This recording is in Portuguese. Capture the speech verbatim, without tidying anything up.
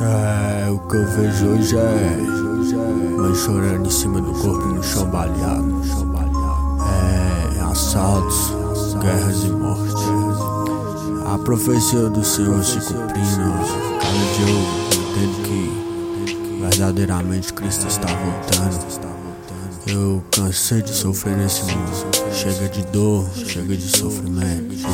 É, o que eu vejo hoje é mãe chorando em cima do corpo no chão baleado. É, assaltos, guerras e morte. A profecia do Senhor se cumprindo. Cada dia eu entendo que verdadeiramente Cristo está voltando. Eu cansei de sofrer nesse mundo. Chega de dor, chega de sofrimento.